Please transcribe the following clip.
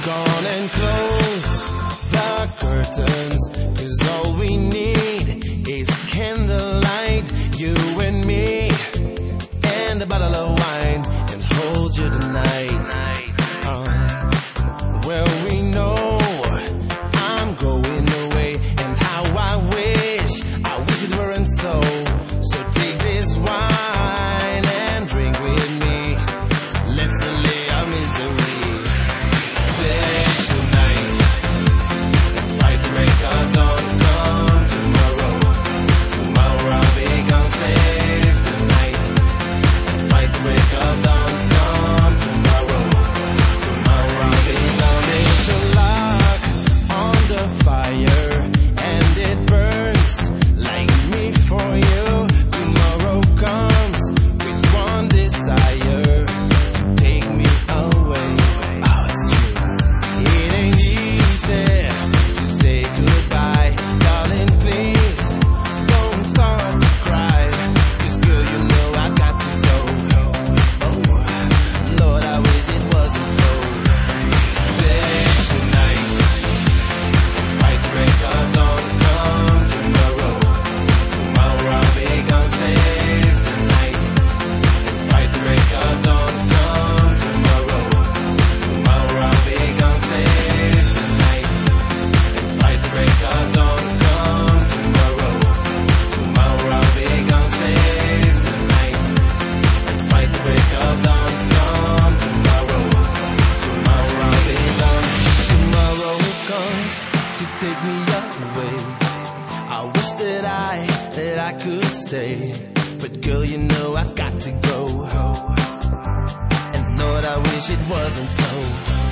Gone and close the curtains, 'cause all we need is candlelight, you and me, and a bottle of wine, and hold you tonight. Well, we know I'm going away, and how I wish it weren't so. So take this wine and drink with me. Let's delay our misery. Stay tonight and fight to break our dawn. Come tomorrow, tomorrow I'll be gone. Save tonight and fight to break our dawn. Come tomorrow, tomorrow I'll be gone. There's a log on the fire and it burns like me for you. Tomorrow comes with one desire to take me away. Oh, it's true. It ain't easy to say goodbye. Darling, please don't start to cry. 'Cause girl, you know I've got to go. Oh, Lord, I wish it wasn't so. Stay tonight and fight to break our dawn. Come tomorrow, tomorrow I'll be gone. Save tonight and fight to break our dawn. Come tomorrow, tomorrow I'll be gone. Save tonight and fight to break our dawn. Come tomorrow, tomorrow I'll be gone. Save tonight and fight to break our dawn. Come tomorrow, tomorrow I'll be gone. Tomorrow comes to take me away. I wish that I could stay, but girl, you know I've got to go. And Lord, I wish it wasn't so.